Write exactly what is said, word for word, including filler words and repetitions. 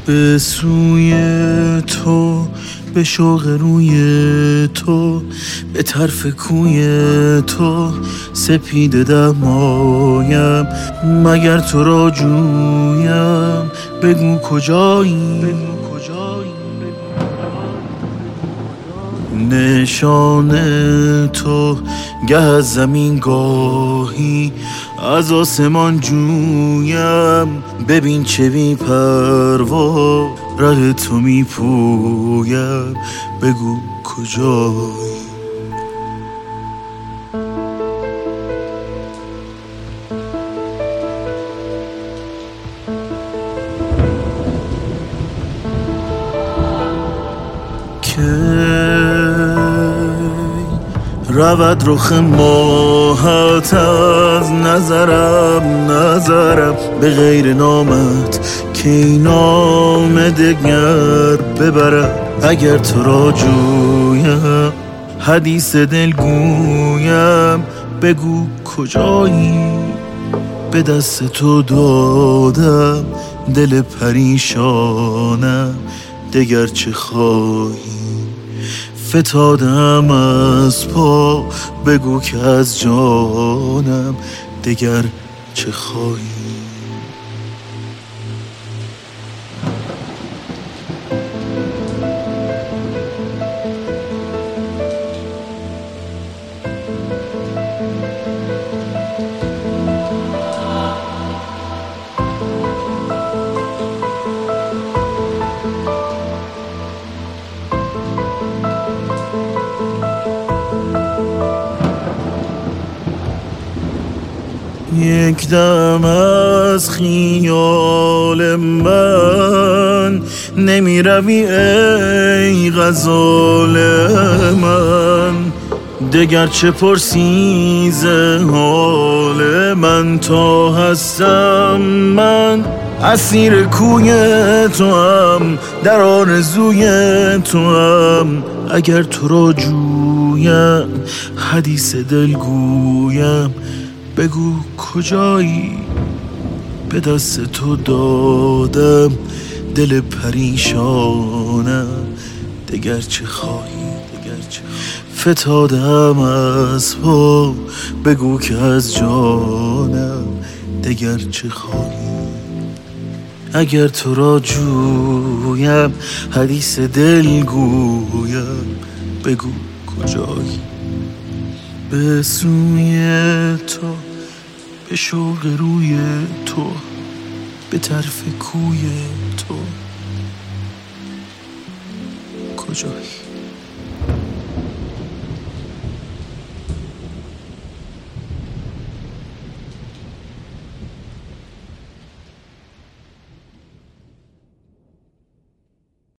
به سوی تو، به شوق روی تو، به طرف کوی تو سپیده دمایم. مگر تو را جویم بگو کجایی؟ نشان تو گه از زمین گاهی از آسمان جویم. ببین چه بی پروا ره تو می پویم، بگو کجایی؟ رود رخ ماهت از نظرم نظرم به غیر نامت که این نام دگر ببرم. اگر تو را جویم حدیث دل گویم، بگو کجایی؟ به دست تو دادم دل پریشانم، دگر چه خواهی؟ فتادم از پا، بگو که از جانم دگر چه خواهی؟ یک دم از خیال من نمی روی ای غزال من. دگر چه پرسی ز حال من؟ تا هستم من اسیر کوی تو هم، در آرزوی تو هم. اگر تو را جویم حدیث دل گویم، بگو کجایی؟ به دست تو دادم دل پریشانم، دگر چه خواهی؟ دگر چه فتادم از پا، بگو که از جانم دگر چه خواهی؟ اگر تو را جویم حدیث دل گویم، بگو کجایی؟ به سوی تو، به شوق روی تو، به طرف کوی تو، کجایی؟